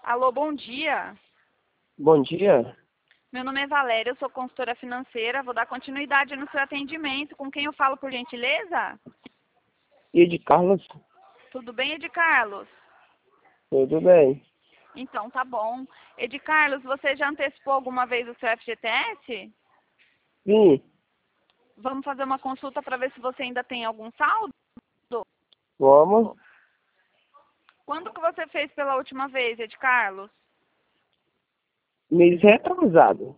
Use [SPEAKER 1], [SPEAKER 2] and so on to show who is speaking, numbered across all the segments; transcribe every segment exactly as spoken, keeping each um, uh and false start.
[SPEAKER 1] Alô, bom dia.
[SPEAKER 2] Bom dia.
[SPEAKER 1] Meu nome é Valéria, eu sou consultora financeira. Vou dar continuidade no seu atendimento. Com quem eu falo, por gentileza?
[SPEAKER 2] E de Carlos?
[SPEAKER 1] Tudo bem, Ed Carlos?
[SPEAKER 2] Tudo bem.
[SPEAKER 1] Então, tá bom. Ed Carlos, você já antecipou alguma vez o seu F G T S?
[SPEAKER 2] Sim,
[SPEAKER 1] Vamos fazer uma consulta para ver se você ainda tem algum saldo?
[SPEAKER 2] vamos.
[SPEAKER 1] Quando que você fez pela última vez, Ed Carlos?
[SPEAKER 2] Mês retrasado.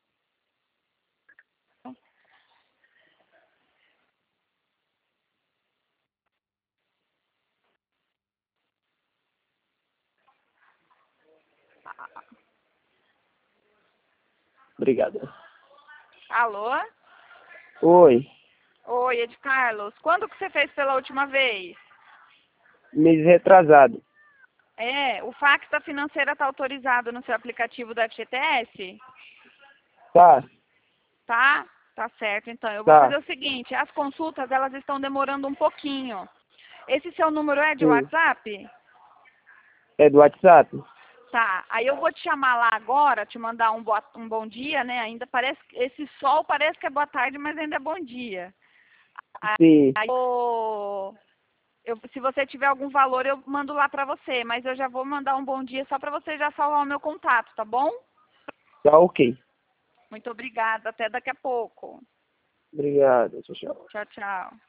[SPEAKER 2] Obrigado.
[SPEAKER 1] Alô?
[SPEAKER 2] Oi.
[SPEAKER 1] Oi, Ed Carlos. Quando que você fez pela última vez?
[SPEAKER 2] Mês retrasado.
[SPEAKER 1] É, o fax da financeira está autorizado no seu aplicativo do F G T S?
[SPEAKER 2] Tá,
[SPEAKER 1] Tá? Tá certo. Então, eu vou
[SPEAKER 2] tá.
[SPEAKER 1] fazer o seguinte, as consultas, elas estão demorando um pouquinho. Esse seu número é de
[SPEAKER 2] Sim.
[SPEAKER 1] WhatsApp?
[SPEAKER 2] É do WhatsApp?
[SPEAKER 1] Tá. Aí eu vou te chamar lá agora, te mandar um, boa, um bom dia, né? Ainda parece, esse sol parece que é boa tarde, mas ainda é bom dia.
[SPEAKER 2] Sim.
[SPEAKER 1] Aí eu, eu, se você tiver algum valor, eu mando lá pra você, mas eu já vou mandar um bom dia só pra você já salvar o meu contato, tá bom?
[SPEAKER 2] Tá ok.
[SPEAKER 1] Muito obrigada. Até daqui a pouco.
[SPEAKER 2] Obrigado. Tchau, tchau.
[SPEAKER 1] Tchau, tchau.